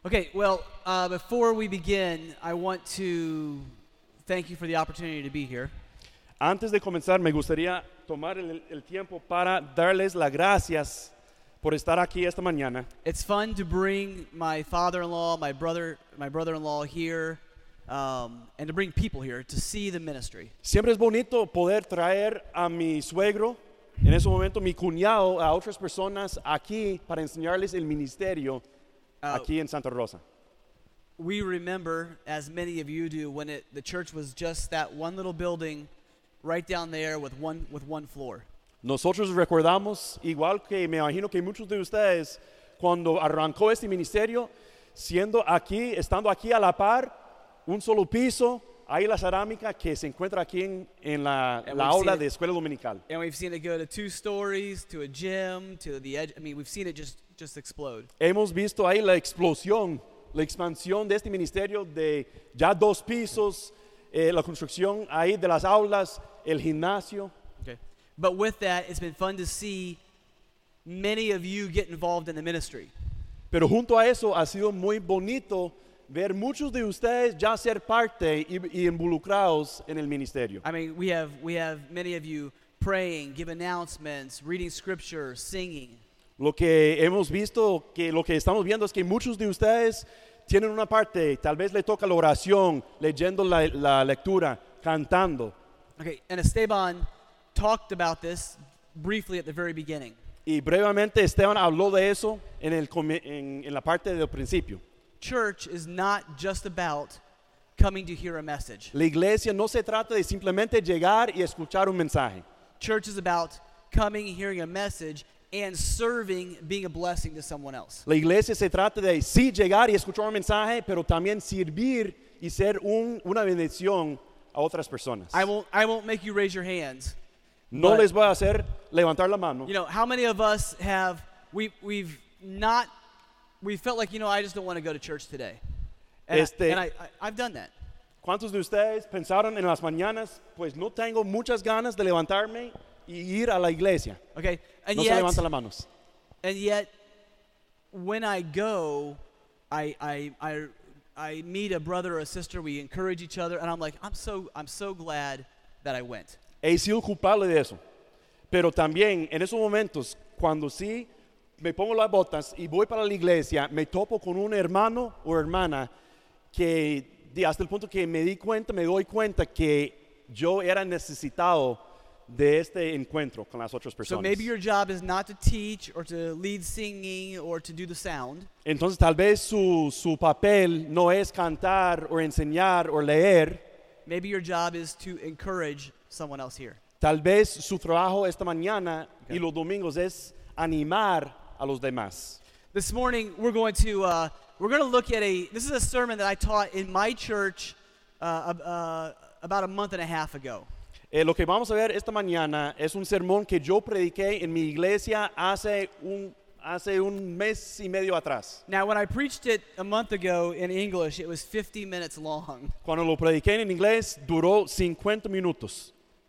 Okay, well, before we begin, I want to thank you for the opportunity to be here. Antes de comenzar, me gustaría tomar el tiempo para darles las gracias por estar aquí esta mañana. It's fun to bring my father-in-law, my brother-in-law here, and to bring people here to see the ministry. Siempre es bonito poder traer a mi suegro, en ese momento mi cuñado, a otras personas aquí para enseñarles el ministerio aquí en Santa Rosa. We remember, as many of you do, when the church was just that one little building right down there with one floor. Nosotros recordamos, igual que me imagino que muchos de ustedes, cuando arrancó este ministerio, estando aquí a la par, un solo piso, ahí la cerámica que se encuentra aquí en la aula de escuela dominical. And we've seen it go to 2 stories, to a gym, to the edge. I mean, we've seen it just explode. Hemos visto ahí la expansión de este ministerio de ya 2 pisos, la construcción ahí de las aulas, el gimnasio. Okay. But with that, it's been fun to see many of you get involved in the ministry. Pero junto a eso ha sido muy bonito ver muchos de ustedes ya ser parte y involucrados en el ministerio. I mean, we have many of you praying, give announcements, reading scripture, singing. Lo que hemos visto, lo que estamos viendo es que muchos de ustedes tienen una parte, tal vez le toca la oración, leyendo la lectura, cantando. Okay, and Esteban talked about this briefly at the very beginning. Y brevemente Esteban habló de eso en la parte del principio. Church is not just about coming to hear a message. La iglesia no se trata de simplemente llegar y escuchar un mensaje. Church is about coming and hearing a message and serving, being a blessing to someone else. La iglesia se trata de sí llegar y escuchar un mensaje, pero también servir y ser una bendición a otras personas. I won't make you raise your hands. No les voy a hacer levantar la mano. You know, how many of us we felt like, I just don't want to go to church today. And I've done that. ¿Cuántos de ustedes pensaron en las mañanas, pues no tengo muchas ganas de levantarme y ir a la iglesia? Okay. And no yet, se levantan las manos. And yet, when I go, I meet a brother or a sister. We encourage each other, and I'm like, I'm so glad that I went. He sido culpable de eso. Pero también en esos momentos, cuando sí me pongo las botas y voy para la iglesia, me topo con un hermano o hermana que hasta el punto que me doy cuenta que yo era necesitado de este encuentro con las otras personas. So maybe your job is not to teach or to lead singing or to do the sound. Entonces tal vez su papel no es cantar o enseñar o leer. Maybe your job is to encourage someone else here. Tal vez su trabajo esta mañana y los domingos es animar a los demás. This morning we're going to look at this is a sermon that I taught in my church about a month and a half ago. Lo que vamos a ver esta mañana es un sermón que yo prediqué en mi iglesia hace un mes y medio atrás. Now, when I preached it a month ago in English, it was 50 minutes long. Cuando lo prediqué en inglés, duró 50 minutos.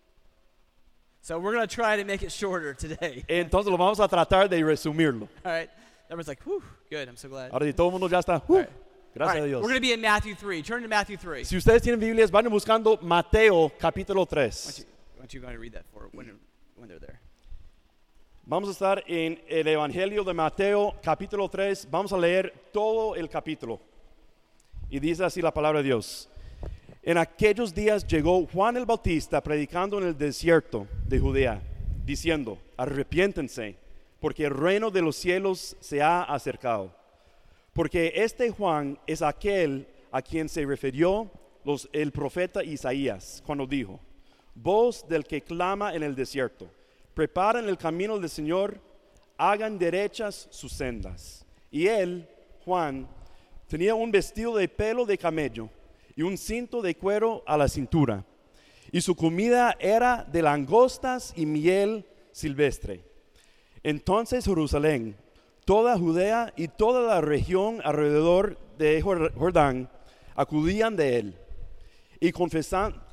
So we're going to try to make it shorter today. Entonces lo vamos a tratar de resumirlo. All right. Everyone's like, whew, good, I'm so glad. Ahora todo el mundo ya está, right. Gracias a Dios. We're going to be in Matthew 3. Turn to Matthew 3. Si ustedes tienen Biblias, van buscando Mateo capítulo 3. Why don't you go ahead and read that for when they're there. Vamos a estar en el Evangelio de Mateo capítulo 3. Vamos a leer todo el capítulo. Y dice así la palabra de Dios. En aquellos días llegó Juan el Bautista predicando en el desierto de Judea, diciendo, arrepiéntense, porque el reino de los cielos se ha acercado. Porque este Juan es aquel a quien se refirió el profeta Isaías, cuando dijo, voz del que clama en el desierto, preparen el camino del Señor, hagan derechas sus sendas. Y él, Juan, tenía un vestido de pelo de camello y un cinto de cuero a la cintura. Y su comida era de langostas y miel silvestre. Entonces Jerusalén, toda Judea y toda la región alrededor de Jordán acudían de él. Y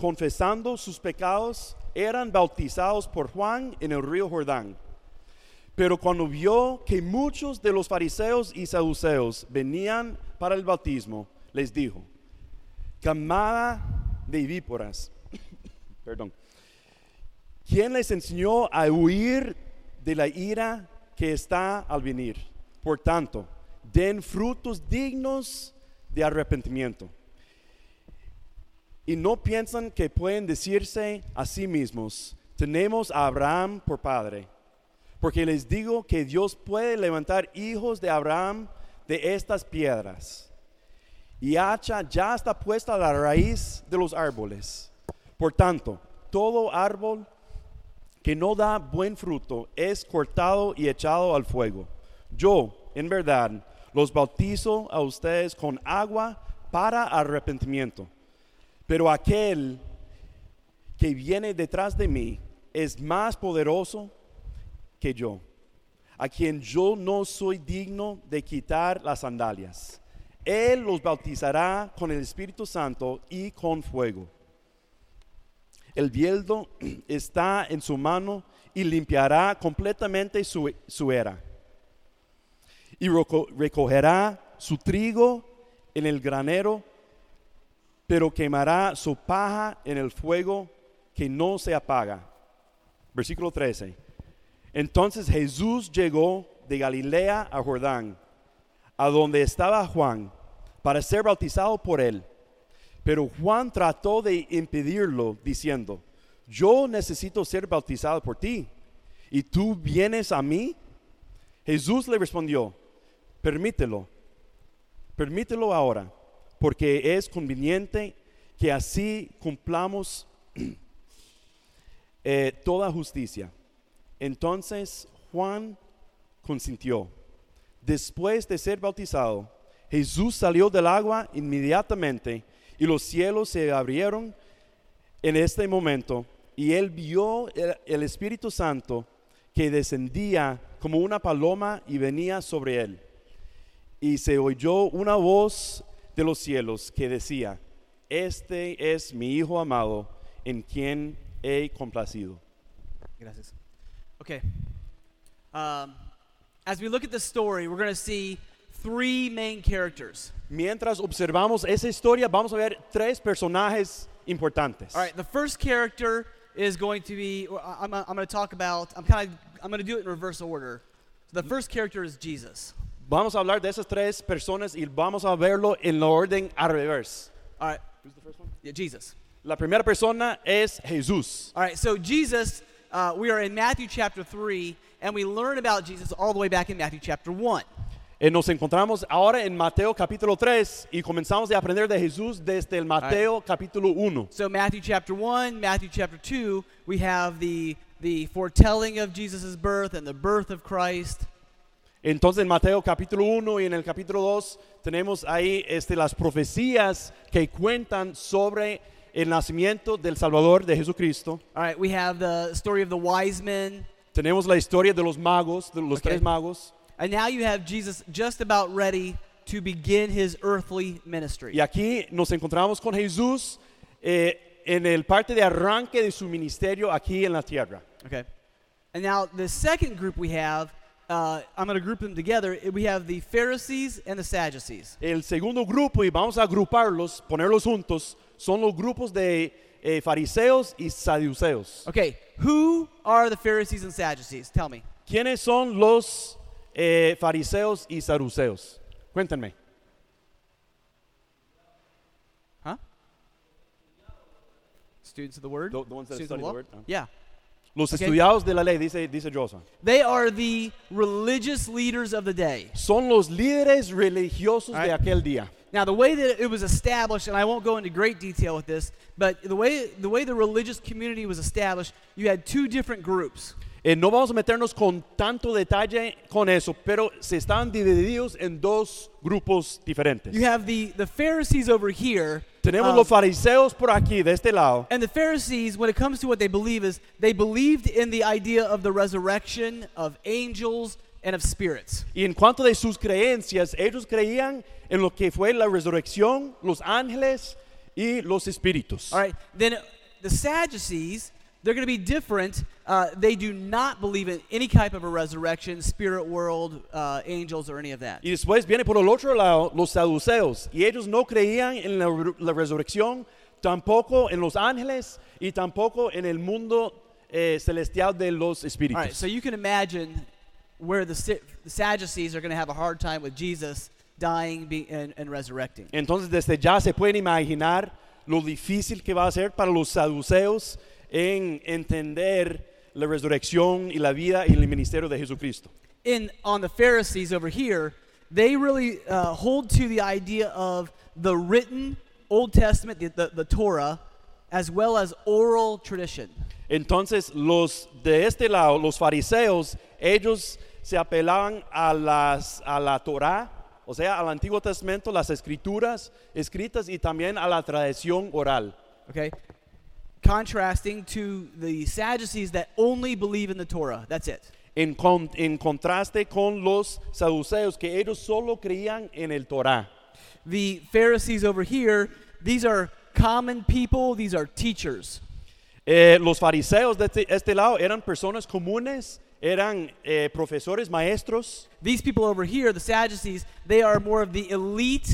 confesando sus pecados, eran bautizados por Juan en el río Jordán. Pero cuando vio que muchos de los fariseos y saduceos venían para el bautismo, les dijo: camada de víboras, perdón, ¿quién les enseñó a huir de la ira que está al venir? Por tanto, den frutos dignos de arrepentimiento. Y no piensan que pueden decirse a sí mismos: tenemos a Abraham por padre. Porque les digo que Dios puede levantar hijos de Abraham de estas piedras. Y hacha ya está puesta a la raíz de los árboles. Por tanto, todo árbol que no da buen fruto es cortado y echado al fuego. Yo, en verdad, los bautizo a ustedes con agua para arrepentimiento. Pero aquel que viene detrás de mí es más poderoso que yo, a quien yo no soy digno de quitar las sandalias. Él los bautizará con el Espíritu Santo y con fuego. El viento está en su mano y limpiará completamente su era. Y recogerá su trigo en el granero, pero quemará su paja en el fuego que no se apaga. Versículo 13. Entonces Jesús llegó de Galilea a Jordán, a donde estaba Juan, para ser bautizado por él. Pero Juan trató de impedirlo, diciendo: yo necesito ser bautizado por ti, ¿y tú vienes a mí? Jesús le respondió: permítelo ahora, porque es conveniente que así cumplamos toda justicia. Entonces Juan consintió. Después de ser bautizado, Jesús salió del agua inmediatamente y los cielos se abrieron en este momento y él vio el Espíritu Santo que descendía como una paloma y venía sobre él. Y se oyó una voz de los cielos que decía: este es mi Hijo amado, en quien he complacido. Gracias. Okay. As we look at the story, we're going to see three main characters. Mientras observamos esa historia, vamos a ver tres personajes importantes. All right. The first character is going to be. I'm going to talk about. I'm going to do it in reverse order. So the first character is Jesus. Vamos a hablar de esas tres personas y vamos a verlo en la orden al revés. All right. Who's the first one? Yeah, Jesus. La primera persona es Jesús. All right. So Jesus. We are in Matthew chapter 3, and we learn about Jesus all the way back in Matthew chapter 1. Nos encontramos ahora en Mateo capítulo 3 y comenzamos a aprender de Jesús desde el Mateo capítulo 1. So Matthew chapter 1, Matthew chapter 2, we have the foretelling of Jesus' birth and the birth of Christ. Entonces en Mateo capítulo 1 y en el capítulo 2 tenemos ahí las profecías que cuentan sobre el nacimiento del Salvador de Jesucristo. All right, we have the story of the wise men. Tenemos la historia de los magos, de los tres magos. And now you have Jesus just about ready to begin his earthly ministry. Y aquí nos encontramos con Jesús en el parte de arranque de su ministerio aquí en la tierra. Okay. And now the second group we have, I'm going to group them together. We have the Pharisees and the Sadducees. El segundo grupo, y vamos a agruparlos, ponerlos juntos, son los grupos de fariseos y saduceos. Okay, who are the Pharisees and Sadducees? Tell me. ¿Quiénes son los fariseos y saduceos? Cuéntenme. Huh? Students of the Word? The ones that Students study of the law? Word? Yeah. Los Okay. estudiados de la ley, dice Joseph. They are the religious leaders of the day. Son los líderes religiosos de Right. aquel día. Now, the way that it was established, and I won't go into great detail with this, but the way the religious community was established, you had two different groups. No vamos a meternos con tanto detalle con eso, pero se están divididos en dos grupos diferentes. You have the Pharisees over here. Tenemos los fariseos por aquí, de este lado. And the Pharisees, when it comes to what they believe, is they believed in the idea of the resurrection of angels and of spirits. Y en cuanto de sus creencias, ellos creían en lo que fue la resurrección, los ángeles y los espíritus. All right. Then the Sadducees, They're going to be different. They do not believe in any type of a resurrection, spirit world, angels, or any of that. Y después viene por el otro lado los saduceos. Y ellos no creían en la resurrección, tampoco en los ángeles y tampoco en el mundo celestial de los espíritus. All right, so you can imagine where the Sadducees are going to have a hard time with Jesus dying and resurrecting. Entonces desde ya se pueden imaginar lo difícil que va a ser para los saduceos en entender la resurrección y la vida y el ministerio de Jesucristo. On the Pharisees over here, they really hold to the idea of the written Old Testament, the Torah, as well as oral tradition. Entonces los de este lado, los fariseos, ellos se apelaban a la Torá, o sea, al Antiguo Testamento, las escrituras escritas y también a la tradición oral. Okay? Contrasting to the Sadducees that only believe in the Torah. That's it. En contraste con los saduceos que ellos solo creían en el Torá. The Pharisees over here, these are common people, these are teachers. Los fariseos de este lado eran personas comunes, eran profesores, maestros. These people over here, the Sadducees, they are more of the elite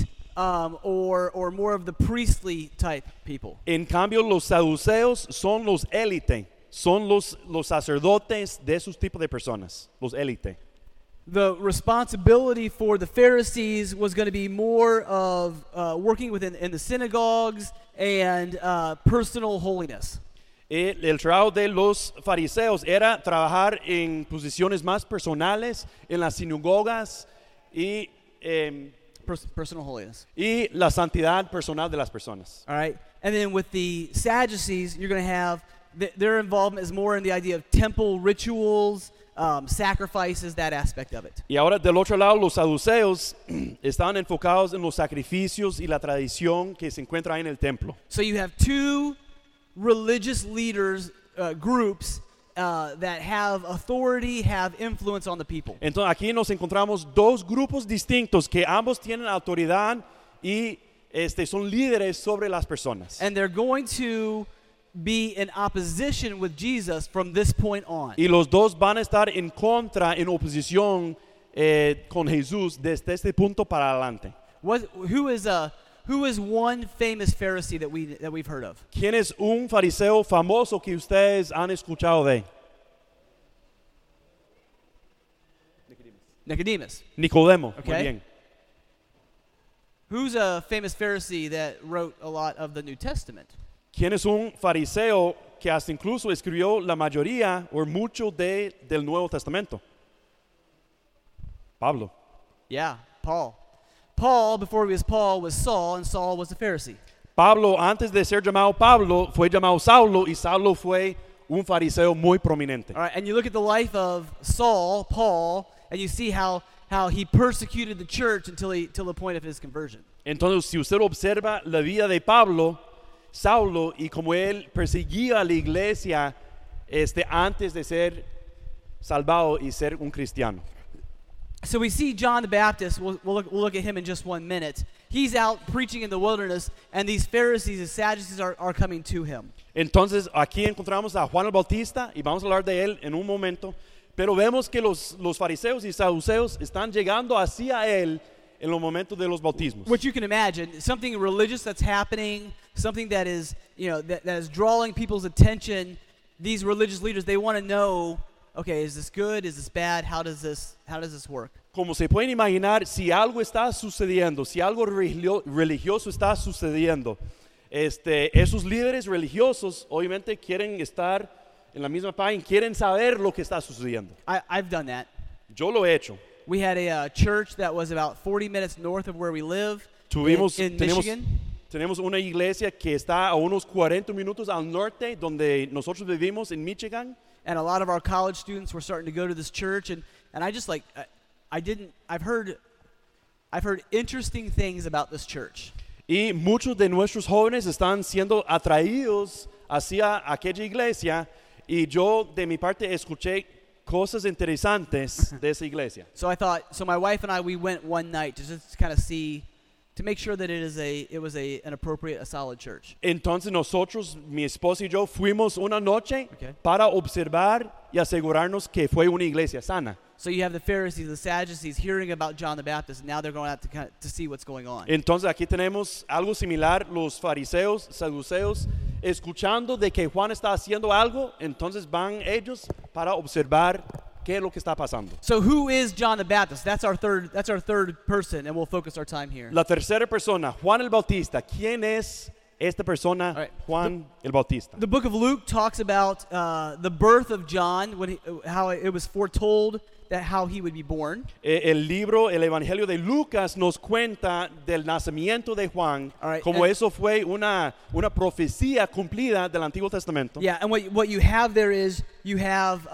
or more of the priestly type people. En cambio, los saduceos son los élite, son los sacerdotes de esos tipos de personas, los élite. The responsibility for the Pharisees was going to be more of working in the synagogues and personal holiness. El trabajo de los fariseos era trabajar en posiciones más personales en las sinagogas y personal holiness. Y la santidad personal de las personas. All right. And then with the Sadducees, you're going to have their involvement is more in the idea of temple rituals, sacrifices, that aspect of it. Y ahora del otro lado, los saduceos estaban enfocados en los sacrificios y la tradición que se encuentra ahí en el templo. So you have two religious leaders, groups that have authority, have influence on the people. Entonces aquí nos encontramos dos grupos distintos que ambos tienen autoridad y son líderes sobre las personas. And they're going to be in opposition with Jesus from this point on. Y los dos van a estar en contra, en oposición con Jesús desde este punto para adelante. Who is one famous Pharisee that we've heard of? ¿Quién es un fariseo famoso que ustedes han escuchado de? Nicodemus. Nicodemo. Okay. Muy bien. Who's a famous Pharisee that wrote a lot of the New Testament? ¿Quién es un fariseo que hasta incluso escribió la mayoría o mucho del Nuevo Testamento? Pablo. Yeah, Paul. Paul, before he was Paul, was Saul, and Saul was a Pharisee. Pablo, antes de ser llamado Pablo, fue llamado Saulo, y Saulo fue un fariseo muy prominente. All right, and you look at the life of Saul, Paul, and you see how he persecuted the church until the point of his conversion. Entonces, si usted observa la vida de Pablo, Saulo, y como él perseguía a la iglesia antes de ser salvado y ser un cristiano. So we see John the Baptist. We'll look at him in just 1 minute. He's out preaching in the wilderness, and these Pharisees and Sadducees are coming to him. Entonces, aquí encontramos a Juan el Bautista, y vamos a hablar de él en un momento, pero vemos que los fariseos y saduceos están llegando hacia él en los momentos de los bautismos. Which you can imagine, something religious that's happening, something that is, that is drawing people's attention. These religious leaders, they want to know, okay, is this good? Is this bad? How does this work? Como se pueden imaginar, si algo está sucediendo, si algo religioso está sucediendo, esos líderes religiosos obviamente quieren estar en la misma página, quieren saber lo que está sucediendo. I've done that. Yo lo he hecho. We had a church that was about 40 minutes north of where we live in Michigan. Tenemos una iglesia que está a unos 40 minutos al norte donde nosotros vivimos en Michigan. And a lot of our college students were starting to go to this church, and I just I've heard interesting things about this church. Y muchos de nuestros jóvenes están siendo atraídos hacia aquella iglesia, y yo de mi parte escuché cosas interesantes de esa iglesia. So my wife and I, we went one night to just kind of see to make sure that it was an appropriate, a solid church. Entonces nosotros, mi esposa y yo, fuimos una noche Okay. para observar y asegurarnos que fue una iglesia sana. So you have the Pharisees, the Sadducees hearing about John the Baptist, and now they're going out to see what's going on. Entonces aquí tenemos algo similar, los fariseos, saduceos, escuchando de que Juan está haciendo algo, entonces van ellos para observar qué es lo que está pasando. So who is John the Baptist? That's our third person, and we'll focus our time here. La tercera persona, Juan el Bautista. ¿Quién es esta persona, All right. Juan el Bautista? The book of Luke talks about the birth of John, how it was foretold that how he would be born. El libro, el Evangelio de Lucas nos cuenta del nacimiento de Juan, All right, como and- eso fue una profecía cumplida del Antiguo Testamento. Yeah, and what you have there is you have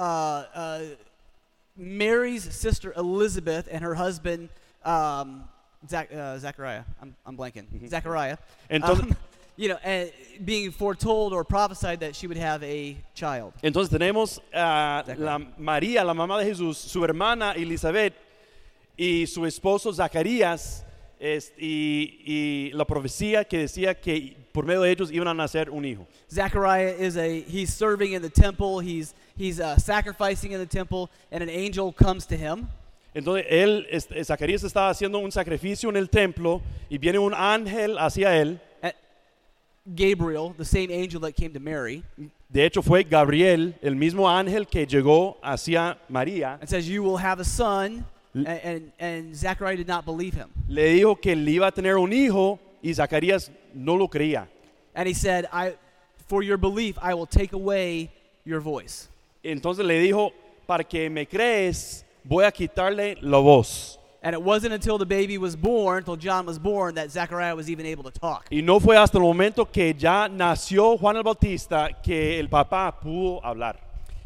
Mary's sister Elizabeth and her husband Zachariah. I'm blanking. Zachariah. Entonces- Being foretold or prophesied that she would have a child. Entonces tenemos a María, la mamá de Jesús, su hermana Elizabeth y su esposo Zacarías, y la profecía que decía que por medio de ellos iban a nacer un hijo. Zachariah he's serving in the temple. He's sacrificing in the temple, and an angel comes to him. Entonces Zacarías estaba haciendo un sacrificio en el templo y viene un ángel hacia él. Gabriel, the same angel that came to Mary, De hecho fue Gabriel, el mismo ángel que llegó hacia María. and says, "You will have a son." And Zachariah did not believe him. Le dijo que él iba a tener un hijo y Zacarías no lo creía. And he said, "For your belief, I will take away your voice." Entonces le dijo, para que me crees, voy a quitarle la voz. And it wasn't until the baby was born, until John was born, that Zechariah was even able to talk. Y no fue hasta el momento que ya nació Juan el Bautista que el papá pudo hablar.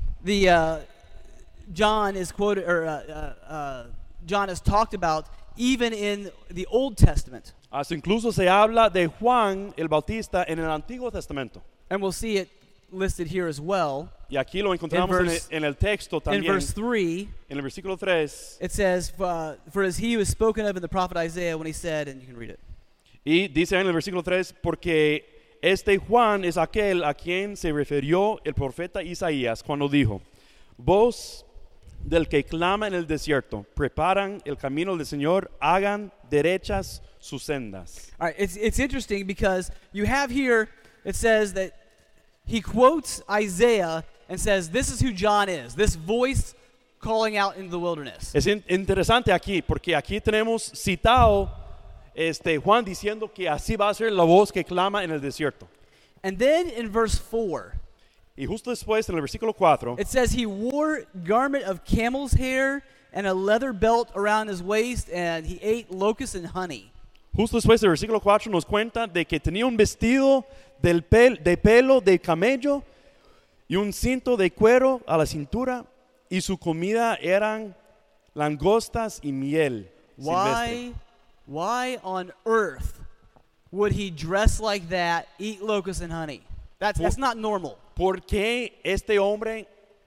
John is quoted, John is talked about even in the Old Testament, Hasta incluso se habla de Juan el Bautista en el Antiguo Testamento. and we'll see it listed here as well. Y aquí lo encontramos en el texto In también. verse 3, En el versículo 3. it says, "For as he was spoken of in the prophet Isaiah when he said," and you can read it. Y dice en el versículo 3, porque este Juan es aquel a quien se refirió el profeta Isaías cuando dijo, voz del que clama en el desierto, preparan el camino del Señor, hagan derechas sus sendas. All right, it's interesting because you have here, it says that he quotes Isaiah and says, "This is who John is, this voice calling out into the wilderness." Es interesante aquí, porque aquí tenemos citado Juan diciendo que así va a ser la voz que clama en el desierto. And then in verse 4, Y justo después, en el versículo 4, it says he wore garment of camel's hair and a leather belt around his waist, and he ate locusts and honey. justo después del versículo 4 nos cuenta de que tenía un vestido de pelo de camello y un cinto de cuero a la cintura, y su comida eran langostas y miel silvestre. Why on earth would he dress like that, eat locusts and honey? That's not normal. ¿Por qué este hombre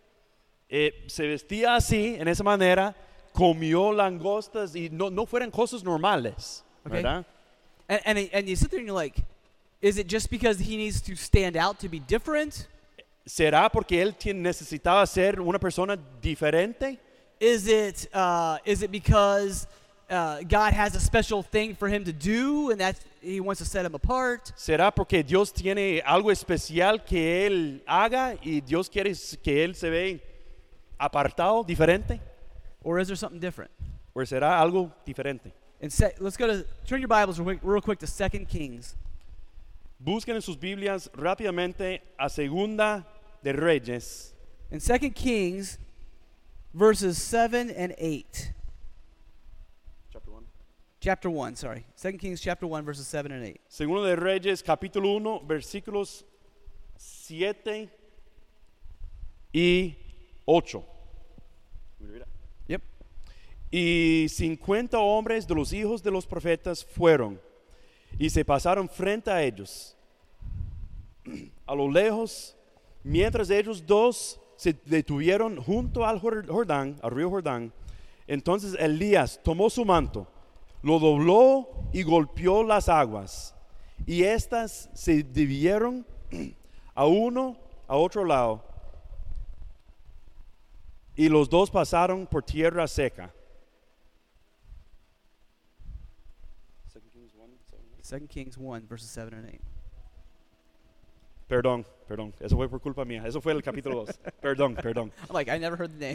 se vestía así, en esa manera, comió langostas y no fueran cosas normales? Okay. ¿Verdad? And you sit there and you're like, is it just because he needs to stand out to be different? ¿Será porque él necesitaba ser una persona diferente? Is it because God has a special thing for him to do, and that's he wants to set him apart? ¿Será porque Dios tiene algo especial que él haga y Dios quiere que él se vea apartado, diferente? Or is there something different? ¿O será algo diferente? Let's turn your Bibles real quick to 2 Kings. Busquen en sus Biblias rápidamente a Segunda de Reyes, In 2 Kings, verses 7 and 8. Chapter 1, sorry. 2 Kings chapter 1, verses 7 and 8. Segunda de Reyes, capítulo 1, versículos 7 y 8. Yep. Y 50 hombres de los hijos de los profetas fueron y se pasaron frente a ellos a lo lejos, mientras ellos dos se detuvieron junto al Jordán, al río Jordán. Entonces Elías tomó su manto, lo dobló y golpeó las aguas, y éstas se dividieron a otro lado, y los dos pasaron por tierra seca. 2 Kings 1, verses 7 and 8. Perdón, eso fue por culpa mía, eso fue el capítulo 2. Perdón. I'm like, I never heard the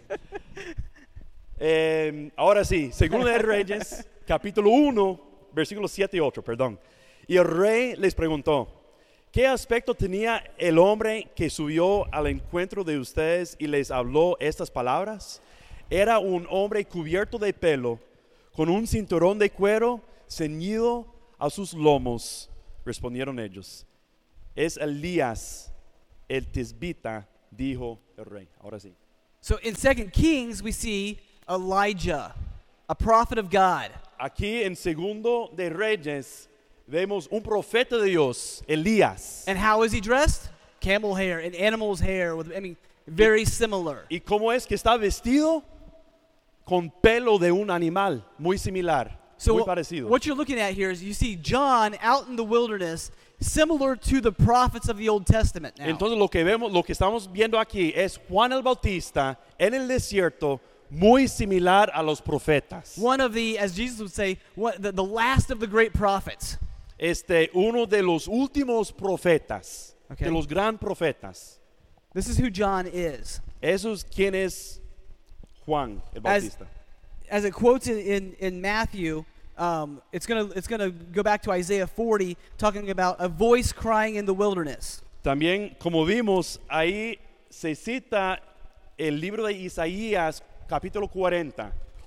name. Ahora sí, Segundo de Reyes, capítulo 1, versículos 7 y 8, perdón. Y el rey les preguntó, ¿qué aspecto tenía el hombre que subió al encuentro de ustedes y les habló estas palabras? Era un hombre cubierto de pelo, con un cinturón de cuero ceñido a sus lomos. Respondieron ellos, es Elías el tisbita, dijo el rey. Ahora sí. So in 2 Kings, we see Elijah, a prophet of God. Aquí en Segundo de Reyes vemos un profeta de Dios, Elías. And how is he dressed? Camel hair and animal's hair. Very similar. ¿Y cómo es que está vestido? Con pelo de un animal, muy similar, muy parecido. What you're looking at here is you see John out in the wilderness, similar to the prophets of the Old Testament now. Entonces lo que estamos viendo aquí es Juan el Bautista en el desierto, muy similar a los profetas. One of the, as Jesus would say, the last of the great prophets. Uno de los últimos profetas, Okay. de los gran profetas. This is who John is. Eso es quien es Juan el Bautista. As it quotes in Matthew, it's gonna go back to Isaiah 40, talking about a voice crying in the wilderness. También, como vimos, ahí se cita el libro de Isaías, capítulo 40.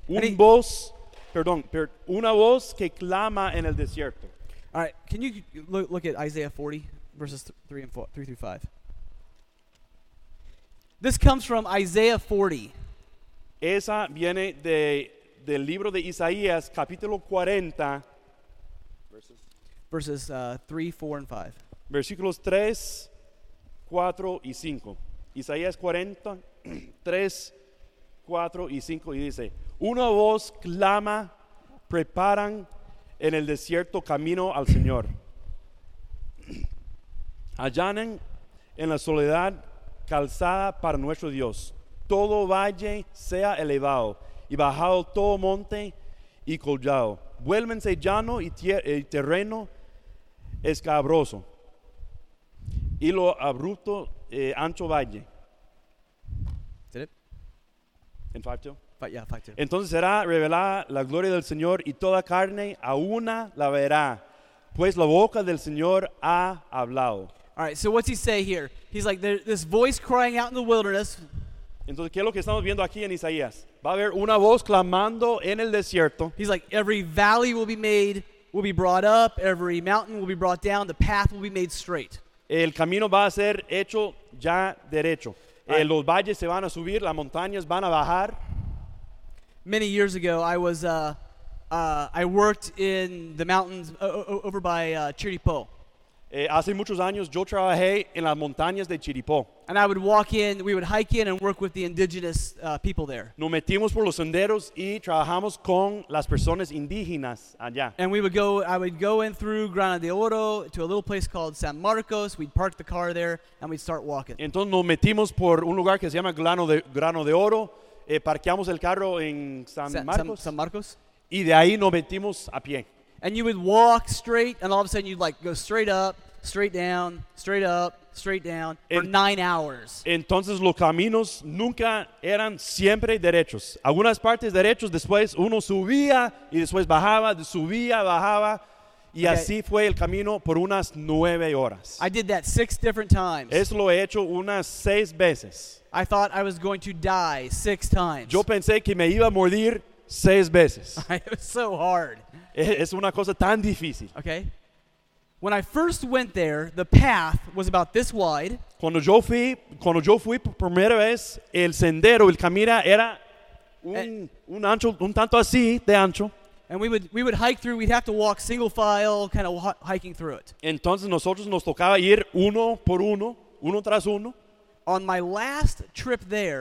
Una voz que clama en el desierto. All right, can you look at Isaiah 40, verses 3 through 5? This comes from Isaiah 40. Esa viene del libro de Isaías, capítulo 40, Verses 3, 4, and 5. versículos 3, 4 y 5. Isaías 40, 3, 4 y 5, y dice, una voz clama, preparan en el desierto camino al Señor. Allanen en la soledad calzada para nuestro Dios. Todo valle sea elevado y bajado todo monte y collado. Vuélvense llano y terreno escabroso y lo abrupto ancho valle. Did it? En 5:2. Yeah, 5-2. Entonces será revelada la gloria del Señor y toda carne a una la verá, pues la boca del Señor ha hablado. All right, so what's he say here? He's like, there's this voice crying out in the wilderness. Entonces, ¿qué es lo que estamos viendo aquí en Isaías? Va a haber una voz clamando en el desierto. He's like, every valley will be brought up, every mountain will be brought down, the path will be made straight. El camino va a ser hecho ya derecho. Right. Los valles se van a subir, las montañas van a bajar. Many years ago, I worked in the mountains over by Chiripo. Hace muchos años yo trabajé en las montañas de Chiripó. And we would hike in and work with the indigenous people there. Nos metimos por los senderos y trabajamos con las personas indígenas allá. And I would go in through Grana de Oro to a little place called San Marcos. We'd park the car there and we'd start walking. Entonces nos metimos por un lugar que se llama Grano de Oro. Parqueamos el carro en San Marcos. Y de ahí nos metimos a pie. And you would walk straight, and all of a sudden you'd like go straight up, straight down, straight up, straight down for 9 hours. Entonces los caminos nunca eran siempre derechos. Algunas partes derechos, después uno subía y después bajaba, subía, bajaba. Y así fue el camino por unas 9 horas. I did that 6 different times. Eso lo he hecho unas 6 veces. I thought I was going to die 6 times. Yo pensé que me iba a morir 6 veces. It was so hard. Es una cosa tan difícil. Okay? When I first went there, the path was about this wide. Cuando yo fui por primera vez, el sendero, el camino era un ancho, un tanto así de ancho. And we would hike through. We'd have to walk single file, kind of hiking through it. Entonces nosotros nos tocaba ir uno por uno, uno tras uno. On my last trip there,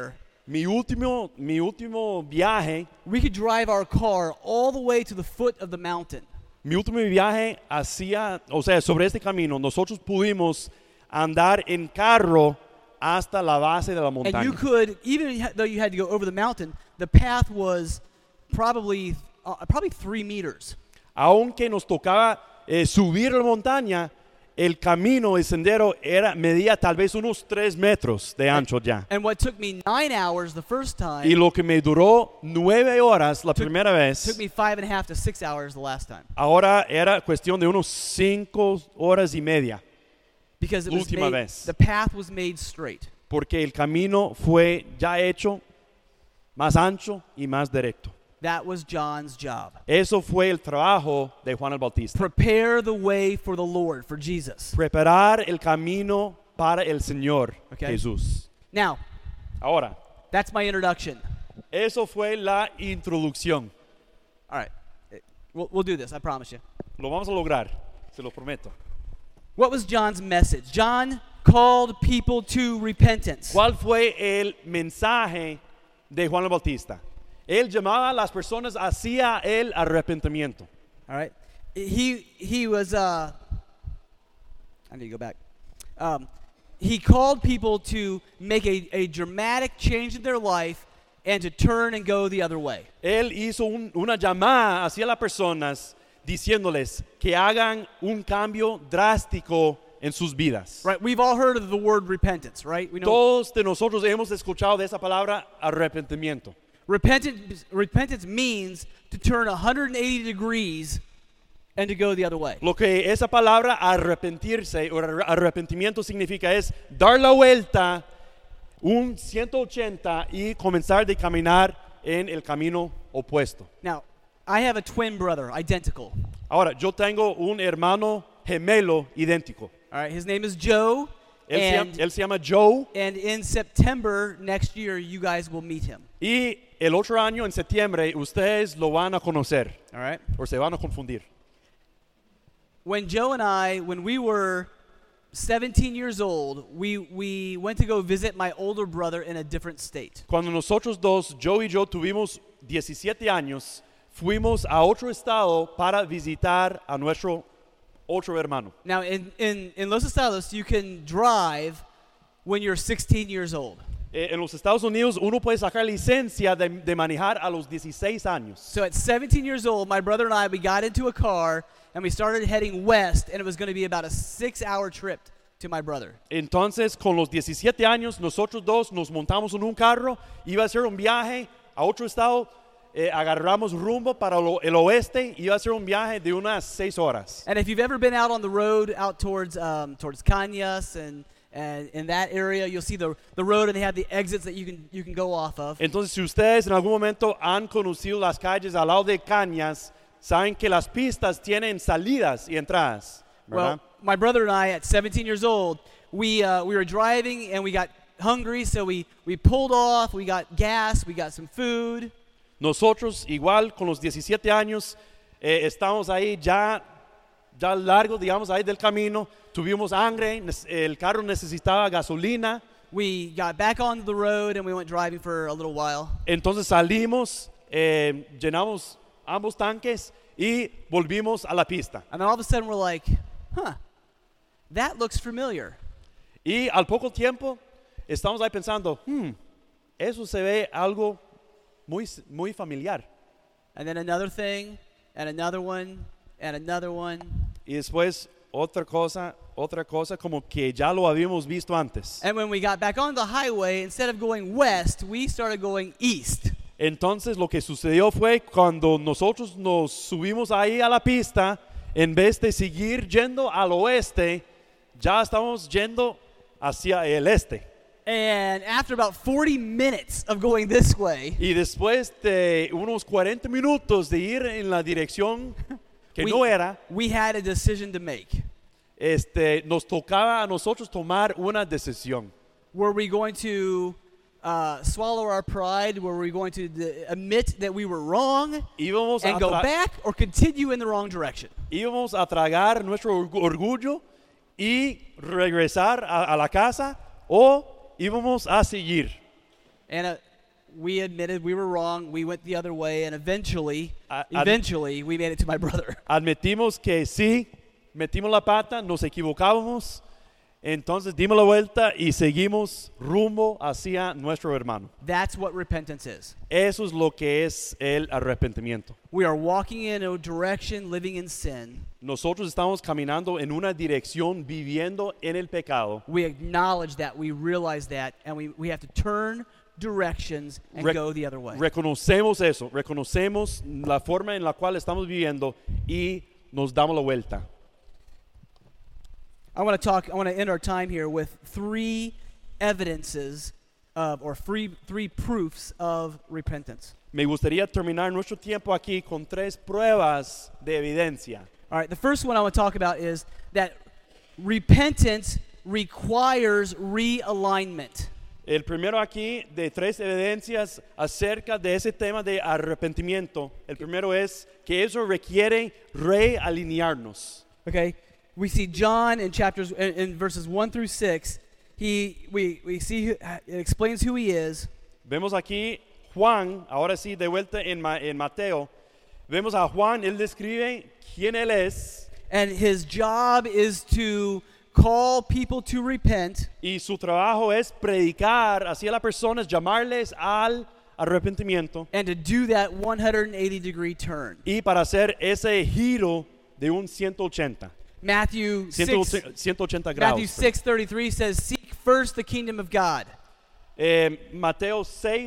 mi último viaje, we could drive our car all the way to the foot of the mountain. mi último viaje sobre este camino, nosotros pudimos andar en carro hasta la base de la And montaña. you could, even though you had to go over the mountain, the path was probably 3 meters. Aunque nos tocaba subir la montaña, el camino, el sendero medía tal vez unos 3 metros de ancho ya. And what took me 9 hours the first time Y lo que me duró 9 horas la primera took vez, me 5.5 to 6 hours the last time. ahora era cuestión de unos 5 horas y media. Because it was Última made, vez. the path was made straight. Porque el camino fue ya hecho más ancho y más directo. That was John's job. Eso fue el trabajo de Juan el Bautista. Prepare the way for the Lord, for Jesus. Preparar el camino para el Señor Okay. Jesús. Now, Ahora, that's my introduction. eso fue la introducción. All right. We'll do this, I promise you. Lo vamos a lograr, se lo prometo. What was John's message? John called people to repentance. ¿Cuál fue el mensaje de Juan el Bautista? Él llamaba a las personas hacia el arrepentimiento. All right. He was I need to go back. He called people to make a dramatic change in their life and to turn and go the other way. Él hizo una llamada hacia las personas diciéndoles que hagan un cambio drástico en sus vidas. Right? We've all heard of the word repentance, right? We know Todos de nosotros hemos escuchado de esa palabra arrepentimiento. repentance means to turn 180 degrees and to go the other way. Lo que esa palabra arrepentirse o arrepentimiento significa es dar la vuelta un 180 y comenzar de caminar en el camino opuesto. Now, I have a twin brother, identical. Ahora, yo tengo un hermano gemelo idéntico. All right, his name is Joe. Él se llama Joe And in September next year, you guys will meet him. y el otro año en septiembre ustedes lo van a conocer All right. o se van a confundir. When Joe and I, when we were 17 years old, we went to go visit my older brother in a different state. Cuando nosotros dos, Joe y yo, tuvimos 17 años, fuimos a otro estado para visitar a nuestro otro hermano. Now, in Los Estados, you can drive when you're 16 years old. En los Estados Unidos uno puede sacar licencia de manejar a los 16 años. So at 17 years old, my brother and I, we got into a car and we started heading west, and it was going to be about a 6-hour trip to my brother. Entonces, con los 17 años, nosotros dos nos montamos en un carro, iba a ser un viaje a otro estado, agarramos rumbo para el oeste, iba a ser un viaje de unas 6 horas. And if you've ever been out on the road out towards Cañas and in that area, you'll see the road, and they have the exits that you can go off of. Entonces, si ustedes en algún momento han conocido las calles al lado de Cañas, saben que las pistas tienen salidas y entradas, ¿verdad? Well, my brother and I, at 17 years old, we were driving and we got hungry, so we pulled off, we got gas, we got some food. Nosotros, igual, con los 17 años, estamos ahí ya largo, digamos, ahí del camino, tuvimos hambre, el carro necesitaba gasolina, We got back onto the road and we went driving for a little while. entonces salimos, llenamos ambos tanques y volvimos a la pista. And then all of a sudden we're like, that looks familiar. Y al poco tiempo, estamos ahí pensando, eso se ve algo muy familiar. And then another thing, and another one, and another one. Y después otra cosa, como que ya lo habíamos visto antes. And when we got back on the highway, instead of going west, we started going east. Entonces lo que sucedió fue cuando nosotros nos subimos ahí a la pista, en vez de seguir yendo al oeste, ya estamos yendo hacia el este. And after about 40 minutes of going this way, Y después de unos 40 minutos de ir en la dirección que no era, we had a decision to make. nos tocaba a nosotros tomar una decisión. Were we going to swallow our pride? Were we going to admit that we were wrong Íbamos and go back, or continue in the wrong direction? íbamos a tragar nuestro orgullo y regresar a la casa, o íbamos a seguir. And we admitted we were wrong. We went the other way, and eventually we made it to my brother. Admitimos que sí, metimos la pata, nos equivocábamos, entonces dimos la vuelta y seguimos rumbo hacia nuestro hermano. That's what repentance is. Eso es lo que es el arrepentimiento. We are walking in a direction, living in sin. Nosotros estamos caminando en una dirección, viviendo en el pecado. We acknowledge that, we realize that, and we have to turn directions and go the other way. Reconocemos eso, reconocemos la forma en la cual estamos viviendo y nos damos la vuelta. I want to end our time here with three evidences of, or three proofs of repentance. Me gustaría terminar nuestro tiempo aquí con 3 pruebas de evidencia. All right, the first one I want to talk about is that repentance requires realignment. El primero aquí de 3 evidencias acerca de ese tema de arrepentimiento. El primero es que eso requiere realinearnos. Okay, we see John in verses 1 through 6. We see it explains who he is. Vemos aquí Juan, ahora sí de vuelta en Mateo. Vemos a Juan, él describe quién él es. And his job is to call people to repent. Y su trabajo es predicar hacia las personas, llamarles al arrepentimiento. And to do that 180-degree turn. Y para hacer ese giro de un 180. Matthew 180 grados. Matthew 6:33 says, "Seek first the kingdom of God." Mateo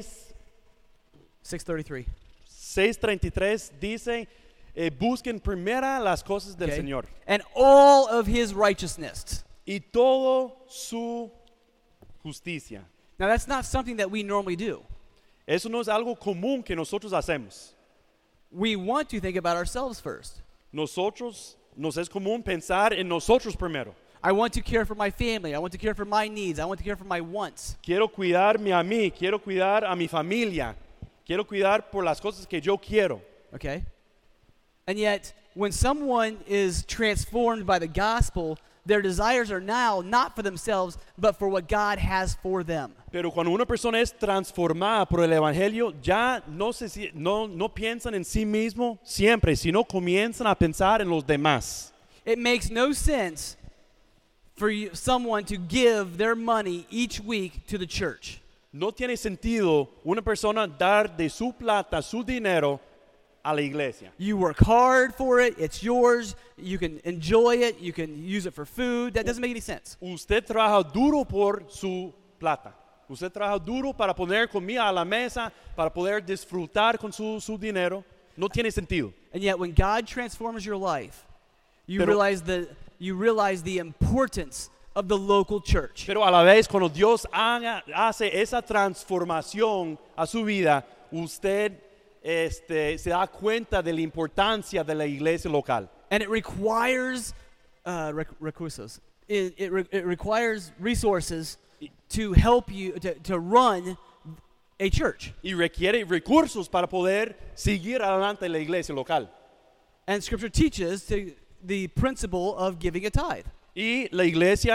6:33 dice, busquen primero las cosas del Señor. And all of his righteousness. Y todo su justicia. Now that's not something that we normally do. Eso no es algo común que nosotros hacemos. We want to think about ourselves first. Nosotros nos es común pensar en nosotros primero. I want to care for my family. I want to care for my needs. I want to care for my wants. Quiero cuidarme a mí. Quiero cuidar a mi familia. Quiero cuidar por las cosas que yo quiero. Okay? And yet, when someone is transformed by the gospel, their desires are now not for themselves, but for what God has for them. Pero cuando una persona es transformada por el evangelio, ya no piensan en sí mismo siempre, sino comienzan a pensar en los demás. It makes no sense for someone to give their money each week to the church. No tiene sentido una persona dar de su plata, su dinero a la iglesia. You work hard for it, it's yours, you can enjoy it, you can use it for food. That doesn't make any sense. Usted trabaja duro por su plata. Usted trabaja duro para poner comida a la mesa, para poder disfrutar con su dinero. No tiene sentido. And yet when God transforms your life, you realize the importance of the local church. Pero a la vez cuando Dios hace esa transformación a su vida, usted se da cuenta de la importancia de la iglesia local. And it requires recursos. It requires resources to help you to run a church. Y requiere recursos para poder seguir adelante la iglesia local. And Scripture teaches the principle of giving a tithe. Y la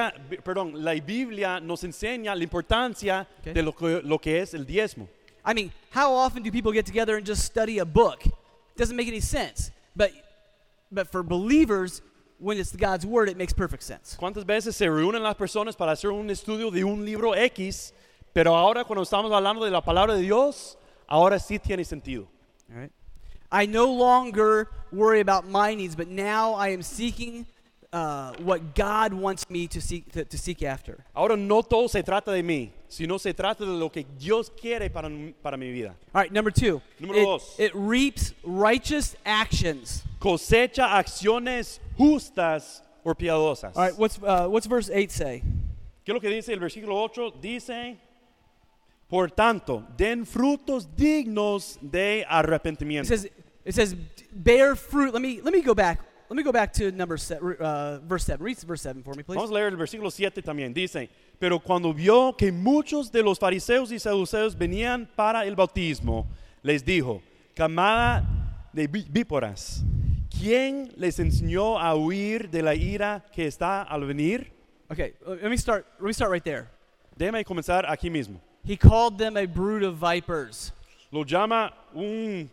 Biblia nos enseña la importancia de lo que es el diezmo. I mean, how often do people get together and just study a book? It doesn't make any sense. But for believers, when it's God's word, it makes perfect sense. ¿Cuántas veces se reúnen las personas para hacer un estudio de un libro X, pero ahora cuando estamos hablando de la palabra de Dios, ahora sí tiene sentido? All right. I no longer worry about my needs, but now I am seeking what God wants me to seek after. Ahora no todo se trata de mí, sino se trata de lo que Dios quiere para mi vida. All right, number 2. Número 2. It reaps righteous actions. Cosecha acciones justas o piadosas. All right, what's verse 8 say? ¿Qué es lo que dice el versículo 8? Dice, por tanto, den frutos dignos de arrepentimiento. It says bear fruit. Let me go back. Let me go back to verse 7. Read verse 7 for me, please. Vamos a leer el versículo 7 también. Dice, pero cuando vio que muchos de los fariseos y saduceos venían para el bautismo, les dijo, camada de víboras, ¿quién les enseñó a huir de la ira que está al venir? Okay, let me start right there. Déjame comenzar aquí mismo. He called them a brood of vipers. Lo llama un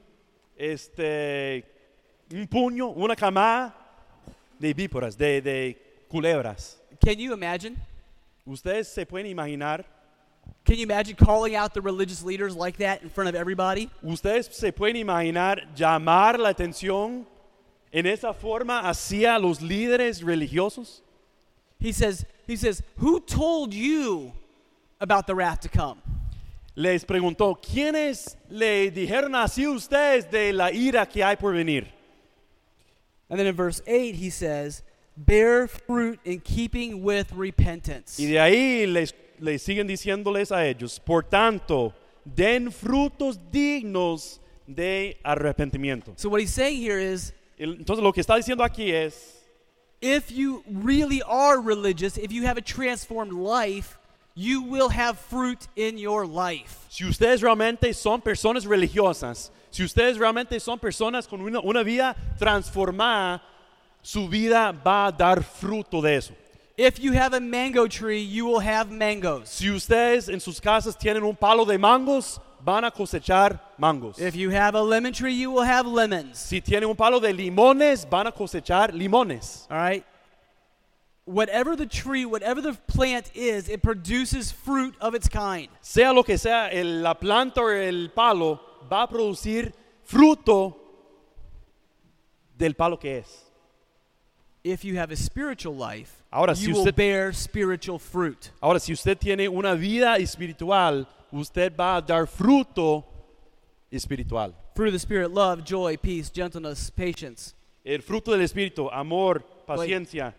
puño, una camada de víboras, de culebras. Can you imagine? Ustedes se pueden imaginar, Can you imagine calling out the religious leaders like that in front of everybody? ustedes se pueden imaginar llamar la atención en esa forma hacia los líderes religiosos. He says, who told you about the wrath to come? Les preguntó, ¿quiénes le dijeron así a ustedes de la ira que hay por venir? And then in verse 8 he says, bear fruit in keeping with repentance. Y de ahí les siguen diciéndoles a ellos, por tanto, den frutos dignos de arrepentimiento. So what he's saying here is, Entonces lo que está diciendo aquí es, if you really are religious, if you have a transformed life, you will have fruit in your life. si ustedes realmente son personas religiosas, si ustedes realmente son personas con una vida transformada, su vida va a dar fruto de eso. If you have a mango tree, you will have mangoes. Si ustedes en sus casas tienen un palo de mangos, van a cosechar mangos. If you have a lemon tree, you will have lemons. Si tienen un palo de limones, van a cosechar limones. All right? Whatever the tree, whatever the plant is, it produces fruit of its kind. Sea lo que sea, la planta o el palo va a producir fruto del palo que es. If you have a spiritual life, Ahora, si you will usted- bear spiritual fruit. Ahora, si usted tiene una vida espiritual, usted va a dar fruto espiritual. Fruit of the Spirit, love, joy, peace, gentleness, patience. El fruto del espíritu, amor, paciencia,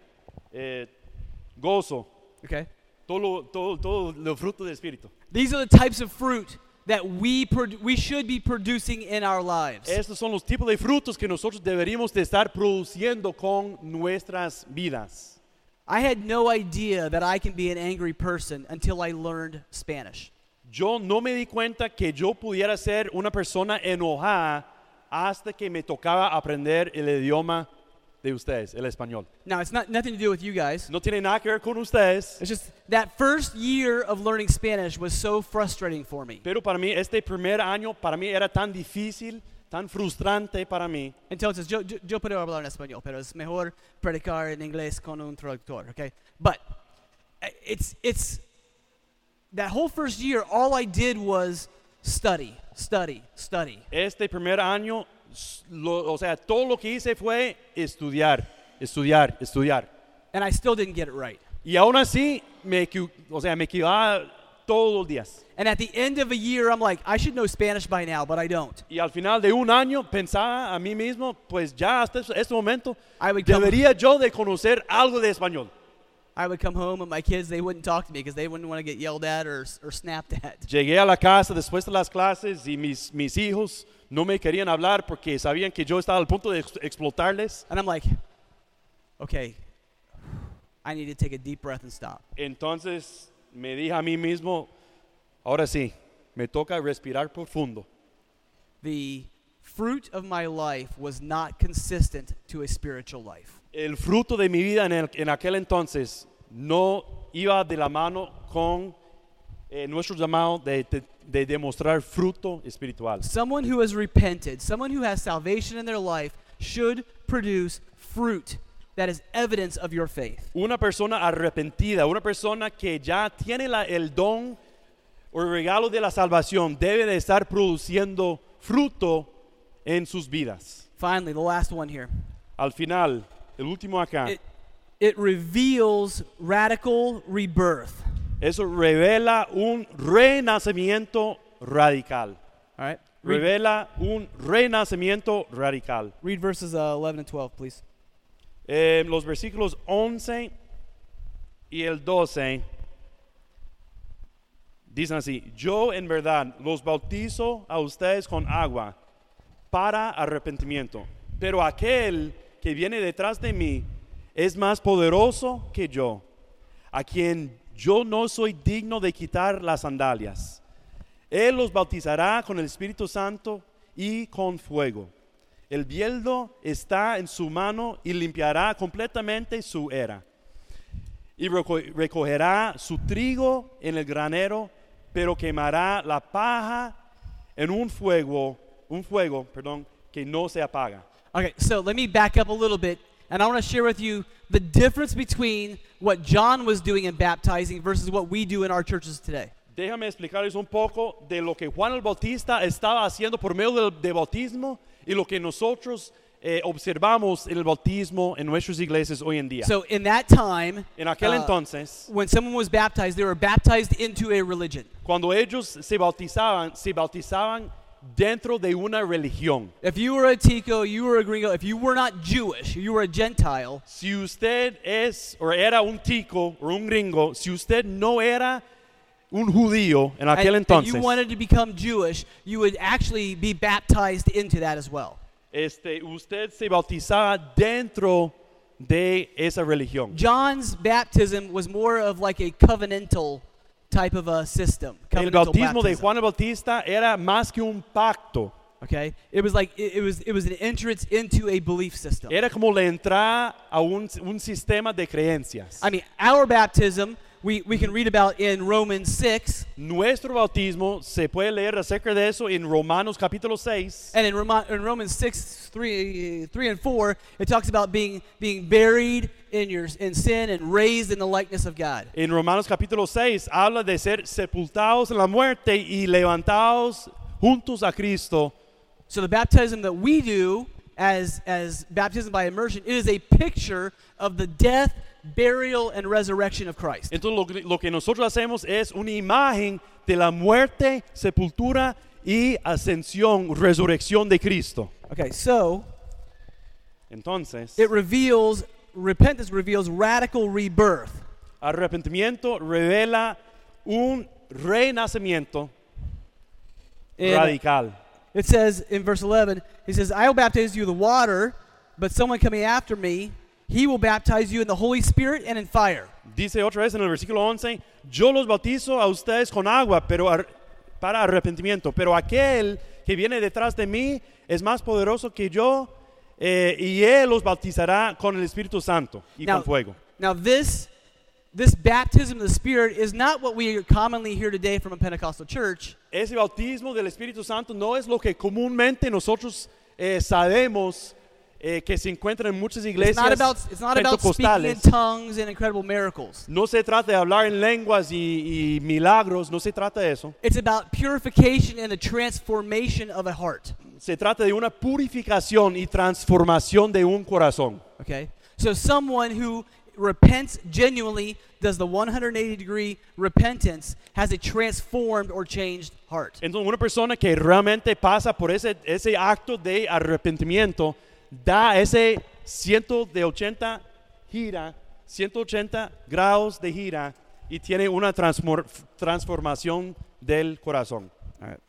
gozo, Okay? todo lo fruto del espíritu. These are the types of fruit that we should be producing in our lives. Estos son los tipos de frutos que nosotros deberíamos de estar produciendo con nuestras vidas. I had no idea that I can be an angry person until I learned Spanish. Yo no me di cuenta que yo pudiera ser una persona enojada hasta que me tocaba aprender el idioma de ustedes, el español. Now, it's nothing to do with you guys. No tiene nada que ver con ustedes, It's just that first year of learning Spanish was so frustrating for me. pero para mí este primer año para mí era tan difícil, tan frustrante para mí. Entonces, yo puedo hablar en español, pero es mejor predicar en inglés con un traductor, okay? But it's that whole first year, all I did was study. Este primer año, o sea, todo lo que hice fue estudiar. And I still didn't get it right. Y aún así, me equivocaba todos los días. And at the end of a year, I'm like, I should know Spanish by now, but I don't. Y al final de un año pensaba a mí mismo, pues ya hasta este momento I would come, debería yo de conocer algo de español. I would come home and my kids, they wouldn't talk to me because they wouldn't want to get yelled at or snapped at. Llegué a la casa después de las clases y mis hijos no me querían hablar porque sabían que yo estaba al punto de explotarles. And I'm like, okay, I need to take a deep breath and stop. Entonces me dije a mí mismo, ahora sí, me toca respirar profundo. The fruit of my life was not consistent to a spiritual life. El fruto de mi vida en aquel entonces no iba de la mano con nuestro llamado de demostrar fruto espiritual. Someone who has repented, someone who has salvation in their life should produce fruit that is evidence of your faith. Una persona arrepentida, una persona que ya tiene el don o el regalo de la salvación debe de estar produciendo fruto en sus vidas. Finally, the last one here. Al final, el último acá, It reveals radical rebirth. eso revela un renacimiento radical. All right? Revela un renacimiento radical. Read verses 11 and 12, please. Los versículos 11 y el 12 dicen así: yo en verdad los bautizo a ustedes con agua para arrepentimiento, pero aquel que viene detrás de mí es más poderoso que yo, a quien yo no soy digno de quitar las sandalias. Él los bautizará con el Espíritu Santo y con fuego. El viento está en su mano y limpiará completamente su era. Y recogerá su trigo en el granero, pero quemará la paja en un fuego, que no se apaga. Okay, so let me back up a little bit, and I want to share with you the difference between what John was doing in baptizing versus what we do in our churches today. Déjame explicarles un poco de lo que Juan el Bautista estaba haciendo por medio del bautismo y lo que nosotros observamos en el bautismo en nuestras iglesias hoy en día. So in that time, En aquel entonces, when someone was baptized, they were baptized into a religion. cuando ellos se bautizaban dentro de una religión. If you were a Tico, you were a Gringo, if you were not Jewish, you were a Gentile, Si usted es o era un tico o un gringo, si usted no era un judío en aquel and entonces, you wanted to become Jewish, you would actually be baptized into that as well. usted se bautizaba dentro de esa religión. John's baptism was more of like a covenantal type of a system. El Covenantal bautismo de baptism, Juan el Bautista era más que un pacto. okay? It was like it was an entrance into a belief system. Era como la entrada a un sistema de creencias. I mean, our baptism we can read about in Romans 6, Nuestro bautismo se puede leer acerca de eso en Romanos capítulo 6. and in Romans 6, 3 and 4, it talks about being buried in sin and raised in the likeness of God. En Romanos capítulo 6 habla de ser sepultados en la muerte y levantados juntos a Cristo. So the baptism that we do as baptism by immersion, it is a picture of the death, burial, and resurrection of Christ. Entonces lo que nosotros hacemos es una imagen de la muerte, sepultura y ascensión, resurrección de Cristo. Okay, so Entonces, repentance reveals radical rebirth. arrepentimiento revela un renacimiento And radical. it says in verse 11, he says, I will baptize you with water, but someone coming after me, he will baptize you in the Holy Spirit and in fire. Dice otra vez en el versículo 11, yo los bautizo a ustedes con agua para arrepentimiento, pero aquel que viene detrás de mí es más poderoso que yo y él los bautizará con el Espíritu Santo y con fuego. Now this baptism of the Spirit is not what we commonly hear today from a Pentecostal church. Ese bautismo del Espíritu Santo no es lo que comúnmente nosotros sabemos que se encuentra en muchas iglesias It's not about speaking in pentecostales. tongues and incredible miracles. No se trata de hablar en lenguas y milagros, no se trata de eso. It's about purification and the transformation of a heart. Se trata de una purificación y transformación de un corazón. Okay? So someone who repents genuinely, does the 180-degree repentance, has a transformed or changed heart. Entonces una persona que realmente pasa por ese acto de arrepentimiento da ese 180 grados de gira y tiene una transformación del corazón. All right.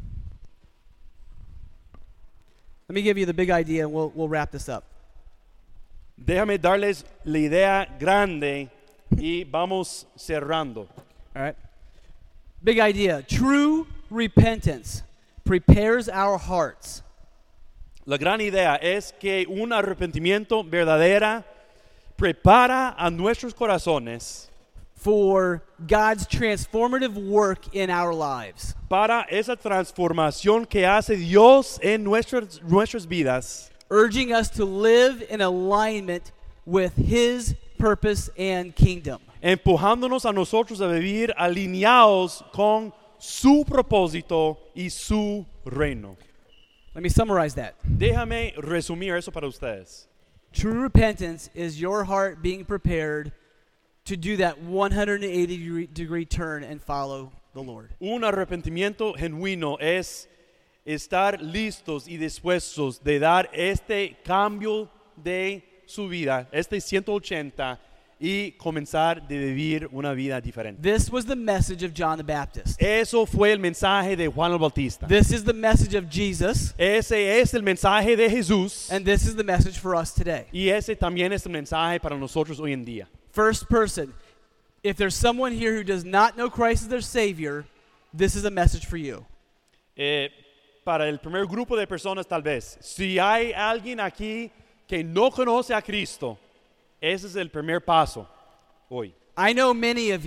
Let me give you the big idea and we'll wrap this up. Déjame darles la idea grande y vamos cerrando. All right. Big idea. True repentance prepares our hearts La gran idea es que un arrepentimiento verdadero prepara a nuestros corazones for God's transformative work in our lives. para esa transformación que hace Dios en nuestras vidas, Urging us to live in alignment with His purpose and kingdom. empujándonos a nosotros a vivir alineados con su propósito y su reino. Let me summarize that. Déjame resumir eso para ustedes. True repentance is your heart being prepared to do that 180-degree turn and follow the Lord. Un arrepentimiento genuino es estar listos y dispuestos de dar este cambio de su vida, este 180, y comenzar de vivir una vida diferente. This was the message of John the Baptist. Eso fue el mensaje de Juan el Bautista. This is the message of Jesus, Ese es el mensaje de Jesús. and this is the message for us today. Y ese también es el mensaje para nosotros hoy en día. First person, if there's someone here who does not know Christ as their Savior, this is a message for you. Para el primer grupo de personas tal vez, si hay alguien aquí que no conoce a Cristo, ese es el primer paso hoy. I know many of you.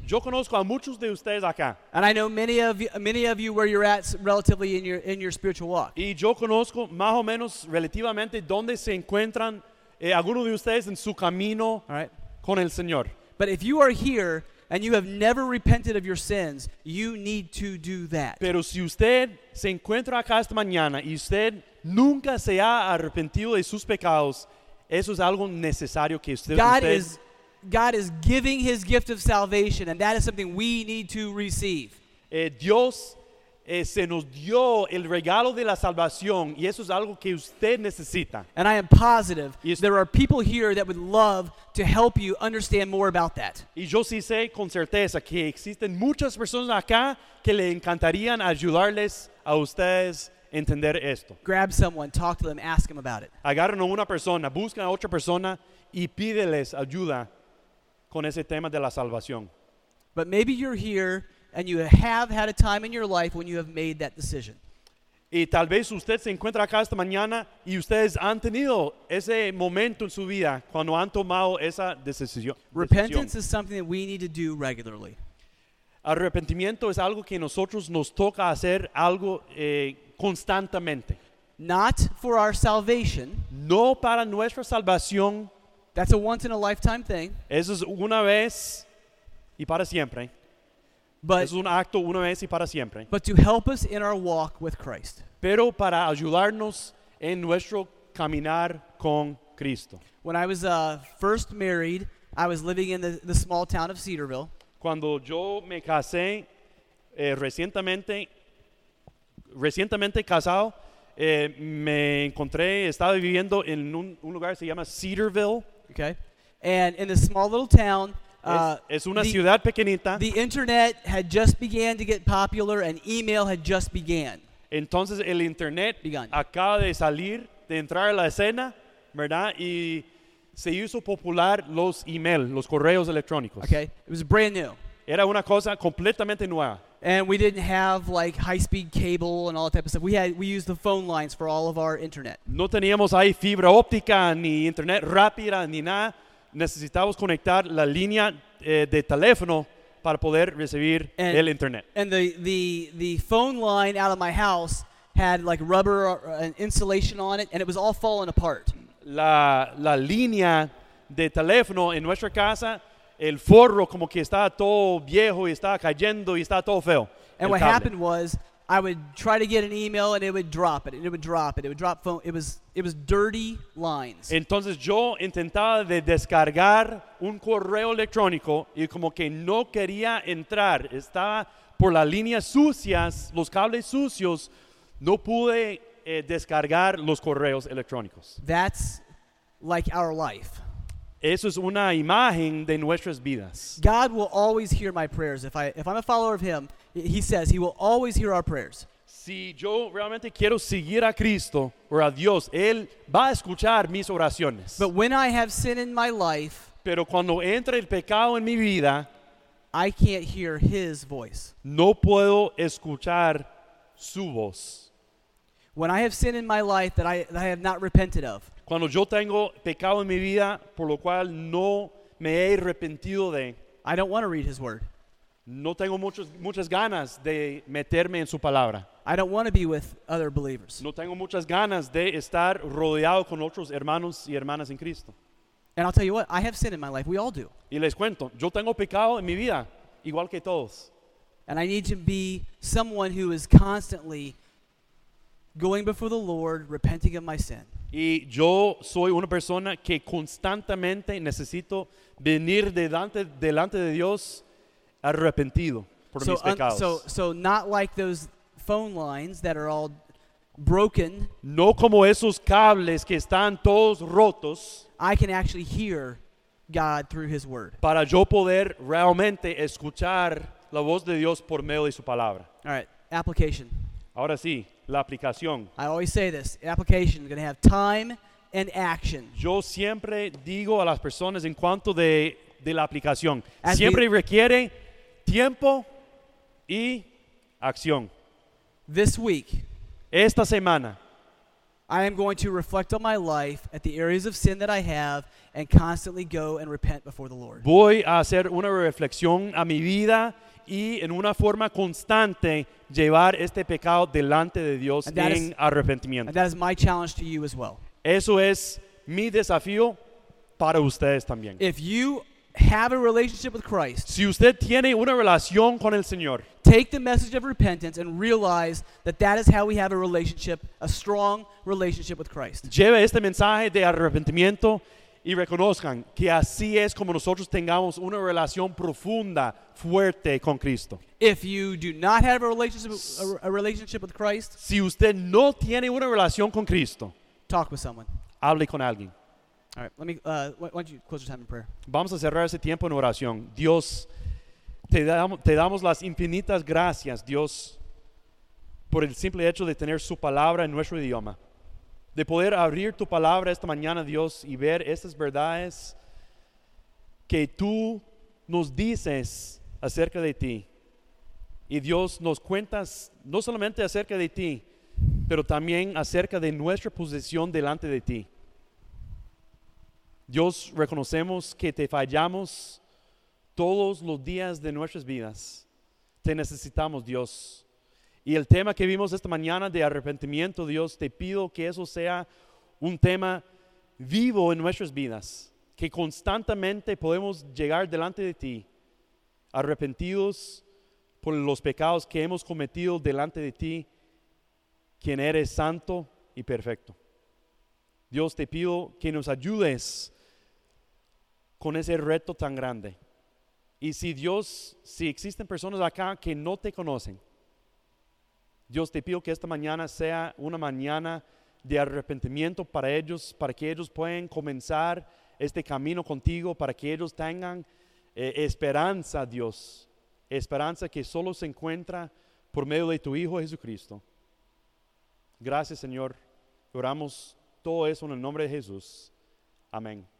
yo conozco a muchos de ustedes acá. And I know many of you where you're at relatively in your spiritual walk. Y yo conozco más o menos relativamente dónde se encuentran algunos de ustedes en su camino All right? con el Señor. But if you are here and you have never repented of your sins, you need to do that. Pero si usted se encuentra acá esta mañana y usted nunca se ha arrepentido de sus pecados, eso es algo necesario que usted God is giving his gift of salvation, and that is something we need to receive. Dios se nos dio el regalo de la salvación y eso es algo que usted necesita. And I am positive Yes. there are people here that would love to help you understand more about that. Y yo sí sé con certeza que existen muchas personas acá que le encantarían ayudarles a ustedes a entender esto. Grab someone, talk to them, ask them about it. Agarran a una persona, buscan a otra persona y pídeles ayuda con ese tema de la salvación. But maybe you're here and you have had a time in your life when you have made that decision. Y tal vez usted se encuentra acá esta mañana y ustedes han tenido ese momento en su vida cuando han tomado esa decisión. Repentance is something that we need to do regularly. Arrepentimiento es algo que nosotros nos toca hacer algo constantemente. Not for our salvation. No para nuestra salvación, That's a once in a lifetime thing. eso es una vez y para siempre. But Es un acto una vez y para siempre. to help us in our walk with Christ. Pero para ayudarnos en nuestro caminar con Cristo. When I was first married, I was living in the small town of Cedarville. Cuando yo me casé recientemente casado, me encontré, estaba viviendo en un lugar que se llama Cedarville. Okay, and in this small little town, Es una the- ciudad pequeñita. the internet had just began to get popular, and email had just began. Entonces el internet Begun. acaba de salir, de entrar a la escena, ¿verdad? Y se hizo popular los emails, los correos electrónicos. Okay, it was brand new, Era una cosa completamente nueva. and we didn't have like high-speed cable and all that type of stuff. We used the phone lines for all of our internet. No teníamos ahí fibra óptica, ni internet rápida, ni nada. Necesitábamos conectar la línea de teléfono para poder recibir And- el internet. And the phone line out of my house had like rubber and insulation on it, and it was all falling apart. La línea de teléfono en nuestra casa, el forro como que estaba todo viejo y estaba cayendo y estaba todo feo. And el what cable. happened was I would try to get an email, and it would drop it, and it would drop it. It would drop phone. It was dirty lines. Entonces yo intentaba de descargar un correo electrónico y como que no quería entrar. Estaba por las líneas sucias, los cables sucios, no pude descargar los correos electrónicos. That's like our life. Eso es una imagen de nuestras vidas. God will always hear my prayers. If I'm a follower of Him, He says He will always hear our prayers. Si yo realmente quiero seguir a Cristo o a Dios, Él va a escuchar mis oraciones. But when I have sin in my life, Pero cuando entra el pecado en mi vida, I can't hear His voice. no puedo escuchar su voz. When I have sin in my life that I have not repented of, Cuando yo tengo pecado en mi vida, por lo cual no me he arrepentido de, I don't want to read His Word. no tengo muchas ganas de meterme en su palabra. I don't want to be with other believers. No tengo muchas ganas de estar rodeado con otros hermanos y hermanas en Cristo. And I'll tell you what, I have sin in my life. We all do. Y les cuento, yo tengo pecado en mi vida, igual que todos. And I need to be someone who is constantly going before the Lord, repenting of my sin. Y yo soy una persona que constantemente necesito venir delante de Dios arrepentido por mis pecados. So not like those phone lines that are all broken. No como esos cables que están todos rotos, I can actually hear God through His Word. para yo poder realmente escuchar la voz de Dios por medio de su palabra. All right, application. Ahora sí, la aplicación. I always say this. Application is going to have time and action. Yo siempre digo a las personas en cuanto de la aplicación, As siempre requiere tiempo y acción. This week, Esta semana I am going to reflect on my life at the areas of sin that I have and constantly go and repent before the Lord. Voy a hacer una reflexión a mi vida y en una forma constante llevar este pecado delante de Dios And that en is- arrepentimiento. And that is my challenge to you as well. Eso es mi desafío para ustedes también. If you have a relationship with Christ, Si usted tiene una relación con el Señor, take the message of repentance and realize that that is how we have a relationship, a strong relationship with Christ. lleve este mensaje de arrepentimiento y reconozcan que así es como nosotros tengamos una relación profunda, fuerte con Cristo. If you do not have a relationship with Christ, Si usted no tiene una relación con Cristo, talk with someone. hable con alguien. All right, let me. Why don't you close your time in prayer? Vamos a cerrar ese tiempo en oración. Dios, te damos las infinitas gracias, Dios, por el simple hecho de tener su palabra en nuestro idioma. De poder abrir tu palabra esta mañana, Dios, y ver estas verdades que tú nos dices acerca de ti. Y Dios, nos cuentas no solamente acerca de ti, pero también acerca de nuestra posición delante de ti. Dios, reconocemos que te fallamos todos los días de nuestras vidas. Te necesitamos, Dios. Y el tema que vimos esta mañana de arrepentimiento, Dios, te pido que eso sea un tema vivo en nuestras vidas, que constantemente podemos llegar delante de ti, arrepentidos por los pecados que hemos cometido delante de ti, quien eres santo y perfecto. Dios, te pido que nos ayudes con ese reto tan grande. Y si Dios, si existen personas acá que no te conocen, Dios, te pido que esta mañana sea una mañana de arrepentimiento para ellos, para que ellos puedan comenzar este camino contigo, para que ellos tengan esperanza, Dios, esperanza que solo se encuentra por medio de tu Hijo Jesucristo. Gracias, Señor. Oramos todo eso en el nombre de Jesús. Amén.